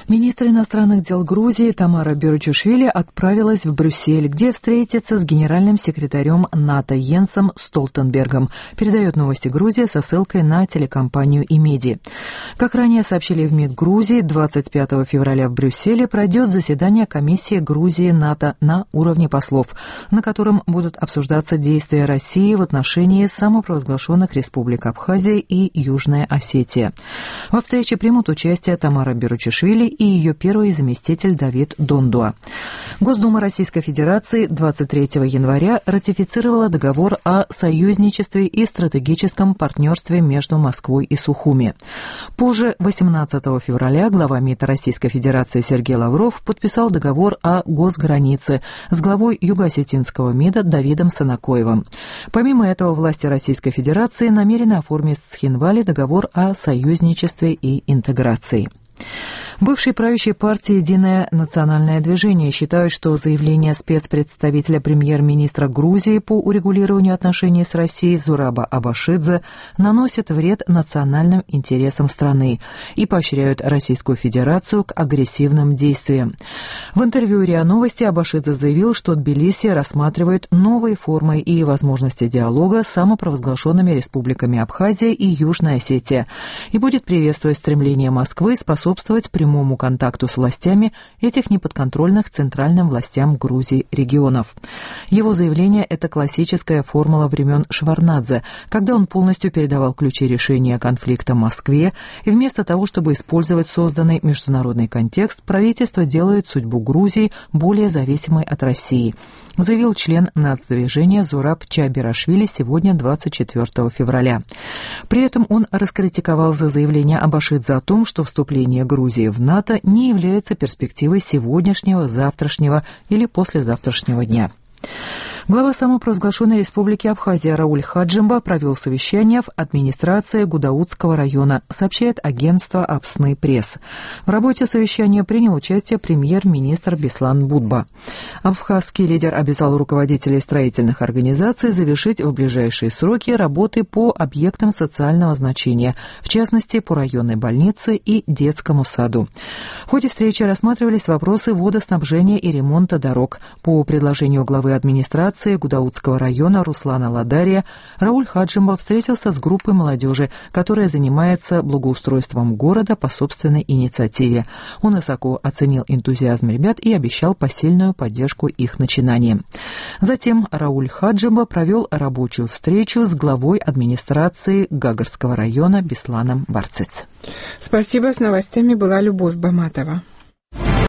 Министр иностранных дел Грузии Тамара Беручишвили отправилась в Брюссель, где встретится с генеральным секретарем НАТО Йенсом Столтенбергом, передает новости Грузия со ссылкой на телекомпанию Имеди. Как ранее сообщили в МИД Грузии, 25 февраля в Брюсселе пройдет заседание комиссии Грузии-НАТО на уровне послов, на котором будут обсуждаться действия России в отношении самопровозглашенных республик Абхазия и Южная Осетия. Во встрече примут участие Тамара Беручишвили и ее первый заместитель Давид Дондуа. Госдума Российской Федерации 23 января ратифицировала договор о союзничестве и стратегическом партнерстве между Москвой и Сухуми. Позже, 18 февраля, глава МИД Российской Федерации Сергей Лавров подписал договор о госгранице с главой Юго-Осетинского МИДа Давидом Санакоевым. Помимо этого, власти Российской Федерации намерены оформить с Цхинвали договор о союзничестве и интеграции. Бывшие правящие партии «Единое национальное движение» считают, что заявление спецпредставителя премьер-министра Грузии по урегулированию отношений с Россией Зураба Абашидзе наносит вред национальным интересам страны и поощряют Российскую Федерацию к агрессивным действиям. В интервью РИА Новости Абашидзе заявил, что Тбилиси рассматривает новые формы и возможности диалога с самопровозглашенными республиками Абхазия и Южная Осетия и будет приветствовать стремление Москвы способствовать прямому контакту с властями этих неподконтрольных центральным властям Грузии регионов. Его заявление – это классическая формула времен Шеварднадзе, когда он полностью передавал ключи решения конфликта Москве, и вместо того, чтобы использовать созданный международный контекст, правительство делает судьбу Грузии более зависимой от России, заявил член нацдвижения Зураб Чабирашвили сегодня, 24 февраля. При этом он раскритиковал за заявление Абашидзе о том, что вступление Грузии в НАТО не является перспективой сегодняшнего, завтрашнего или послезавтрашнего дня. Глава самопровозглашенной республики Абхазия Рауль Хаджимба провел совещание в администрации Гудаутского района, сообщает агентство Апсны Пресс. В работе совещания принял участие премьер-министр Беслан Будба. Абхазский лидер обязал руководителей строительных организаций завершить в ближайшие сроки работы по объектам социального значения, в частности, по районной больнице и детскому саду. В ходе встречи рассматривались вопросы водоснабжения и ремонта дорог. По предложению главы администрации Гудаутского района Руслана Ладария Рауль Хаджимба встретился с группой молодежи, которая занимается благоустройством города по собственной инициативе. Он высоко оценил энтузиазм ребят и обещал посильную поддержку их начинаниям. Затем Рауль Хаджимба провел рабочую встречу с главой администрации Гагарского района Бесланом Барцец. Спасибо. С новостями была Любовь Баматова.